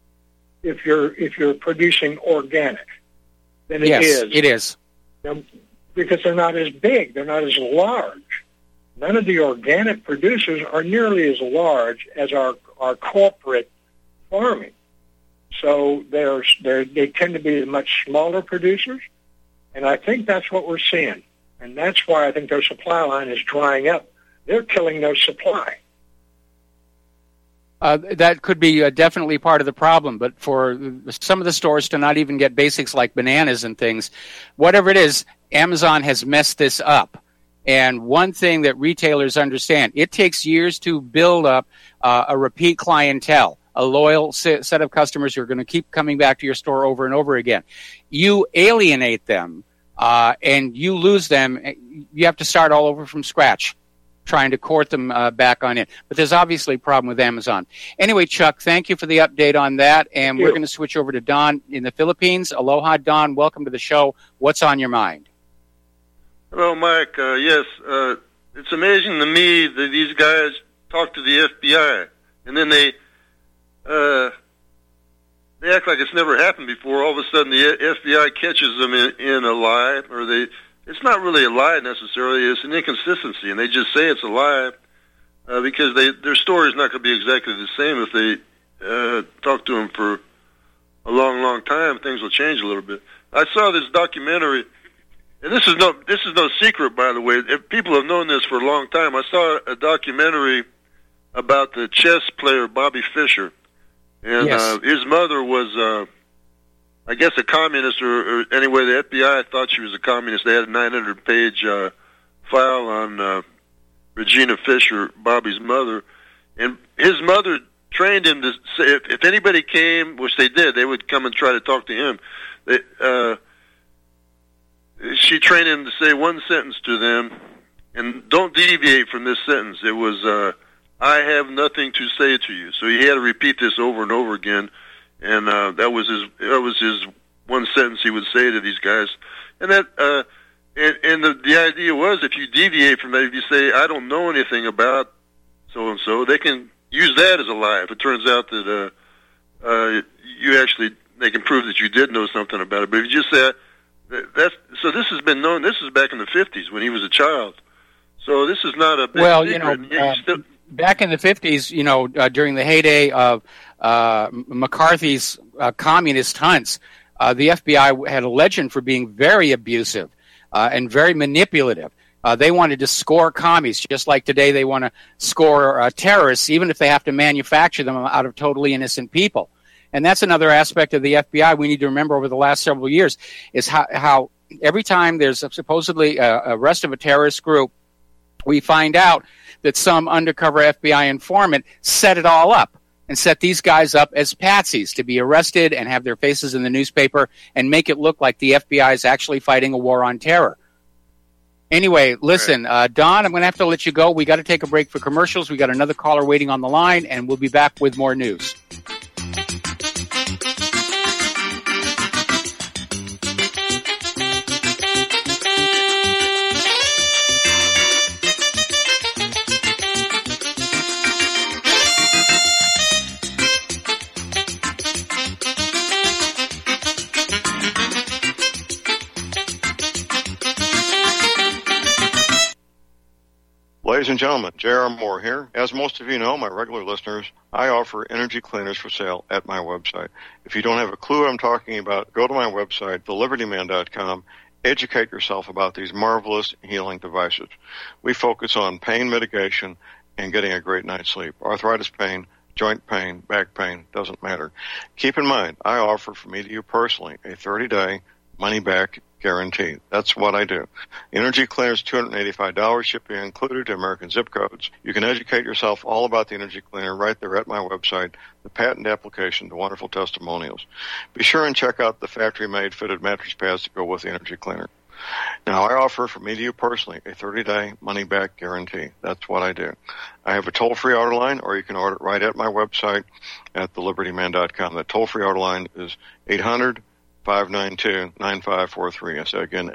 if you're producing organic than it is. Yes, it is. Because they're not as big. They're not as large. None of the organic producers are nearly as large as our corporate farming. So they tend to be much smaller producers, and I think that's what we're seeing. And that's why I think their supply line is drying up. They're killing their supply. That could be definitely part of the problem, but for some of the stores to not even get basics like bananas and things, whatever it is, Amazon has messed this up. And one thing that retailers understand, it takes years to build up a repeat clientele, a loyal set of customers who are going to keep coming back to your store over and over again. You alienate them and you lose them. You have to start all over from scratch, trying to court them back on in. But there's obviously a problem with Amazon. Anyway, Chuck, thank you for the update on that. And we're going to switch over to Don in the Philippines. Aloha, Don. Welcome to the show. What's on your mind? Hello, Mike. Yes, it's amazing to me that these guys talk to the FBI, and then they act like it's never happened before. All of a sudden, the FBI catches them in a lie, or it's not really a lie necessarily. It's an inconsistency, and they just say it's a lie because their story is not going to be exactly the same if they talk to them for a long, long time. Things will change a little bit. I saw this documentary. And this is no secret, by the way. People have known this for a long time. I saw a documentary about the chess player Bobby Fischer, and his mother was, I guess, a communist, or anyway, the FBI thought she was a communist. They had a 900-page file on Regina Fischer, Bobby's mother, and his mother trained him to say if anybody came, which they did, they would come and try to talk to him. She trained him to say one sentence to them, and don't deviate from this sentence. It was, I have nothing to say to you. So he had to repeat this over and over again, and that was his one sentence he would say to these guys. And that, and the idea was, if you deviate from that, if you say, I don't know anything about so and so, they can use that as a lie. If it turns out that they can prove that you did know something about it. But if you just say, so this has been known. This is back in the 50s when he was a child. So this is not a big secret. Back in the 50s, during the heyday of McCarthy's communist hunts, the FBI had a legend for being very abusive and very manipulative. They wanted to score commies, just like today they want to score terrorists, even if they have to manufacture them out of totally innocent people. And that's another aspect of the FBI we need to remember over the last several years, is how every time there's supposedly a arrest of a terrorist group, we find out that some undercover FBI informant set it all up and set these guys up as patsies to be arrested and have their faces in the newspaper and make it look like the FBI is actually fighting a war on terror. Anyway, listen, Don, I'm going to have to let you go. We got to take a break for commercials. We got another caller waiting on the line, and we'll be back with more news. Ladies and gentlemen, J.R. Moore here. As most of you know, my regular listeners, I offer energy cleaners for sale at my website. If you don't have a clue what I'm talking about, go to my website, thelibertyman.com, educate yourself about these marvelous healing devices. We focus on pain mitigation and getting a great night's sleep. Arthritis pain, joint pain, back pain, doesn't matter. Keep in mind, I offer from me to you personally a 30-day money-back guarantee. That's what I do. Energy cleaners, $285, shipping included to American zip codes. You can educate yourself all about the energy cleaner right there at my website, the patent application, the wonderful testimonials. Be sure and check out the factory-made fitted mattress pads to go with the energy cleaner. Now, I offer from me to you personally a 30-day money-back guarantee. That's what I do. I have a toll-free order line, or you can order it right at my website at thelibertyman.com. The toll-free order line is 800-592-9543. I say again,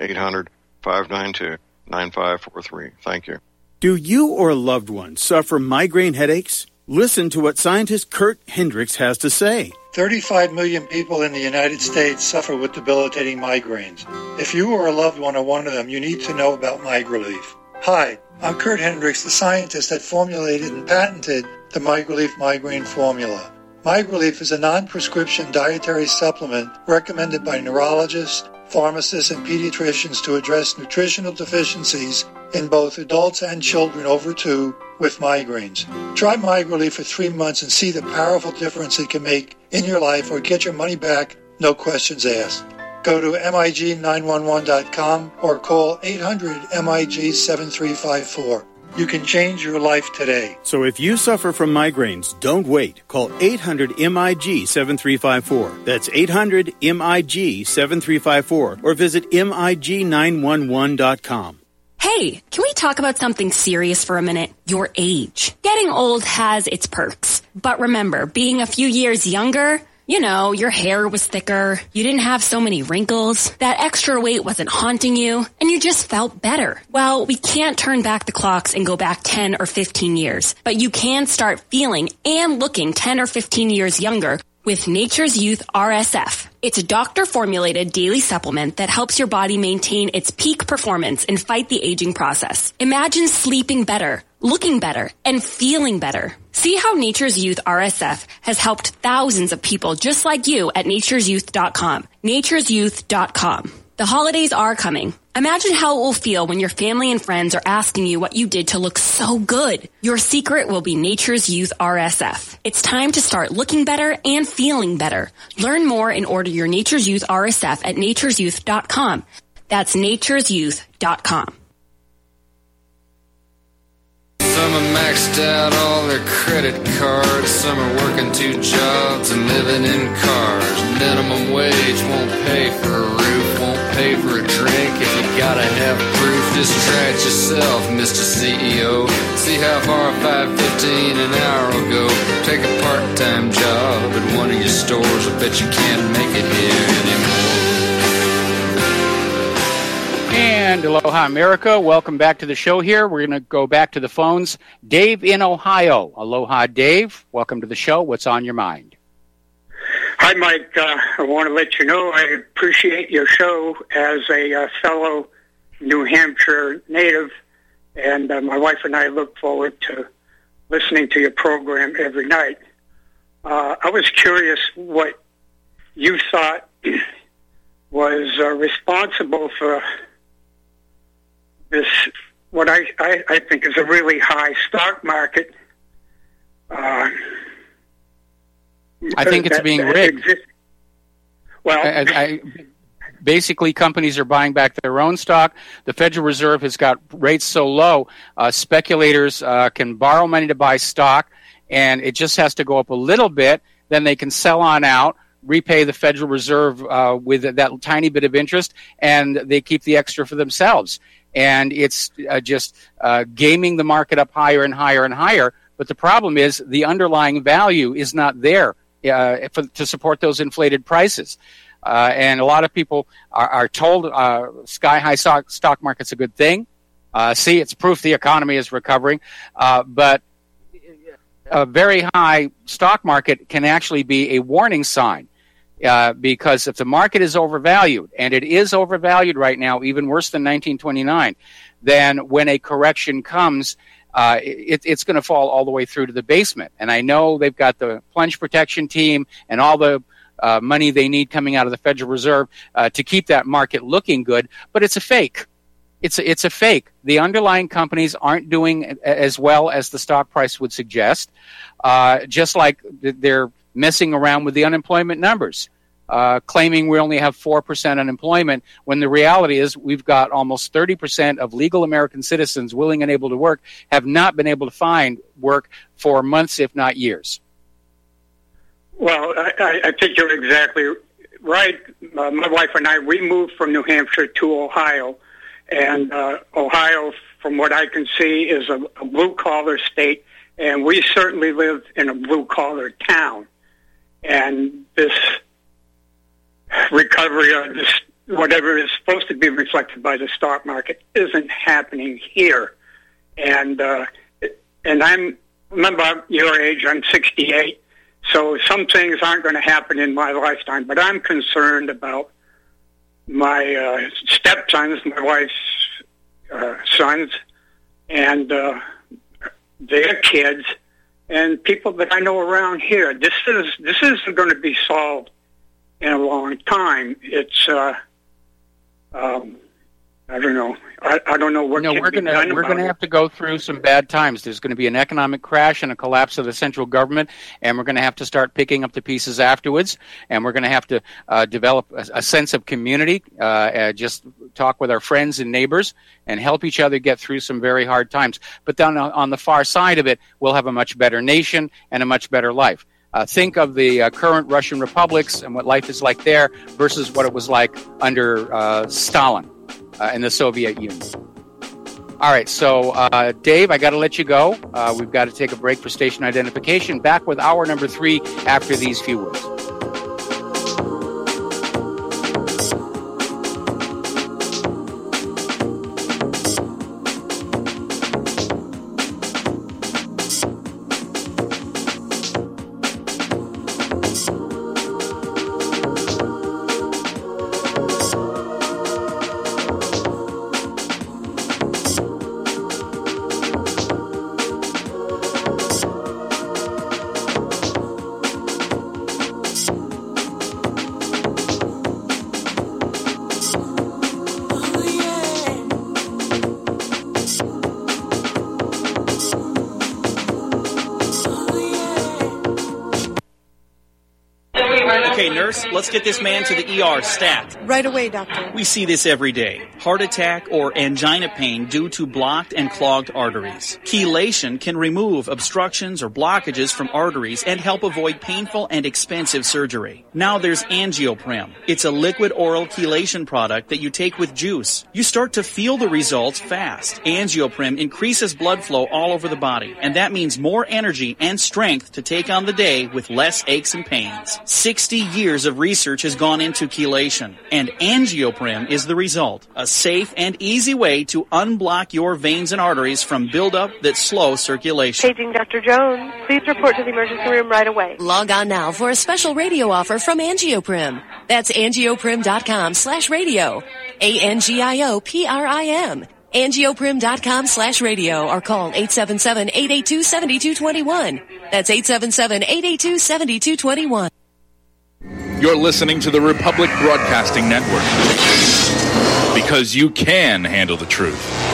800-592-9543. Thank you. Do you or a loved one suffer migraine headaches? Listen to what scientist Kurt Hendricks has to say. 35 million people in the United States suffer with debilitating migraines. If you or a loved one are one of them, you need to know about MigraLief. Hi, I'm Kurt Hendricks, the scientist that formulated and patented the MigraLief migraine formula. MigraLief is a non-prescription dietary supplement recommended by neurologists, pharmacists, and pediatricians to address nutritional deficiencies in both adults and children over 2 with migraines. Try MigraLief for 3 months and see the powerful difference it can make in your life, or get your money back, no questions asked. Go to MIG911.com or call 800-MIG-7354. You can change your life today. So if you suffer from migraines, don't wait. Call 800-MIG-7354. That's 800-MIG-7354. Or visit MIG911.com. Hey, can we talk about something serious for a minute? Your age. Getting old has its perks. But remember, being a few years younger, you know, your hair was thicker, you didn't have so many wrinkles, that extra weight wasn't haunting you, and you just felt better. Well, we can't turn back the clocks and go back 10 or 15 years, but you can start feeling and looking 10 or 15 years younger with Nature's Youth RSF. It's a doctor-formulated daily supplement that helps your body maintain its peak performance and fight the aging process. Imagine sleeping better, looking better, and feeling better. See how Nature's Youth RSF has helped thousands of people just like you at naturesyouth.com. Naturesyouth.com. The holidays are coming. Imagine how it will feel when your family and friends are asking you what you did to look so good. Your secret will be Nature's Youth RSF. It's time to start looking better and feeling better. Learn more and order your Nature's Youth RSF at naturesyouth.com. That's naturesyouth.com. Some are maxed out all their credit cards. Some are working 2 jobs and living in cars. Minimum wage won't pay for a roof, won't pay for a drink. If you gotta have proof, just try it yourself, Mr. CEO. See how far $5.15 an hour will go. Take a part-time job at one of your stores. I bet you can't make it here anymore. And aloha, America. Welcome back to the show here. We're going to go back to the phones. Dave in Ohio. Aloha, Dave. Welcome to the show. What's on your mind? Hi, Mike. I want to let you know I appreciate your show as a fellow New Hampshire native, and my wife and I look forward to listening to your program every night. I was curious what you thought was responsible for this, what I think is a really high stock market. I think it's being rigged. Basically, companies are buying back their own stock. The Federal Reserve has got rates so low, speculators can borrow money to buy stock, and it just has to go up a little bit. Then they can sell on out, repay the Federal Reserve with that tiny bit of interest, and they keep the extra for themselves. And it's just gaming the market up higher and higher and higher. But the problem is the underlying value is not there to support those inflated prices. And a lot of people are told sky-high stock market's a good thing. See, it's proof the economy is recovering. But a very high stock market can actually be a warning sign. Because if the market is overvalued, and it is overvalued right now, even worse than 1929, then when a correction comes, it's going to fall all the way through to the basement. And I know they've got the plunge protection team and all the money they need coming out of the Federal Reserve to keep that market looking good, but it's a fake. It's a fake. The underlying companies aren't doing as well as the stock price would suggest, just like they're messing around with the unemployment numbers, claiming we only have 4% unemployment, when the reality is we've got almost 30% of legal American citizens willing and able to work have not been able to find work for months, if not years. Well, I think you're exactly right. My wife and I, we moved from New Hampshire to Ohio, and Ohio, from what I can see, is a blue-collar state, and we certainly live in a blue-collar town. And this recovery, or this whatever is supposed to be reflected by the stock market, isn't happening here. And remember your age, I'm 68, so some things aren't going to happen in my lifetime, but I'm concerned about my stepsons, my wife's sons, and their kids, and people that I know around here. This isn't going to be solved in a long time. It's I don't know. I don't know what. No, we're going to have to go through some bad times. There's going to be an economic crash and a collapse of the central government, and we're going to have to start picking up the pieces afterwards. And we're going to have to develop a sense of community, just talk with our friends and neighbors, and help each other get through some very hard times. But then on the far side of it, we'll have a much better nation and a much better life. Think of the current Russian republics and what life is like there versus what it was like under Stalin in the Soviet Union. All right, so Dave, I got to let you go. We've got to take a break for station identification. Back with hour number 3 after these few words. Let's get this man to the ER stat. Right away, doctor. We see this every day. Heart attack or angina pain due to blocked and clogged arteries. Chelation can remove obstructions or blockages from arteries and help avoid painful and expensive surgery. Now there's Angioprim. It's a liquid oral chelation product that you take with juice. You start to feel the results fast. Angioprim increases blood flow all over the body, and that means more energy and strength to take on the day with less aches and pains. 60 years of research has gone into chelation, and Angioprim is the result. A safe and easy way to unblock your veins and arteries from buildup that slow circulation. Paging Dr. Jones. Please report to the emergency room right away. Log on now for a special radio offer from Angioprim. That's angioprim.com/radio. ANGIOPRIM. Angioprim.com/radio or call 877-882-7221. That's 877-882-7221. You're listening to the Republic Broadcasting Network. Because you can handle the truth.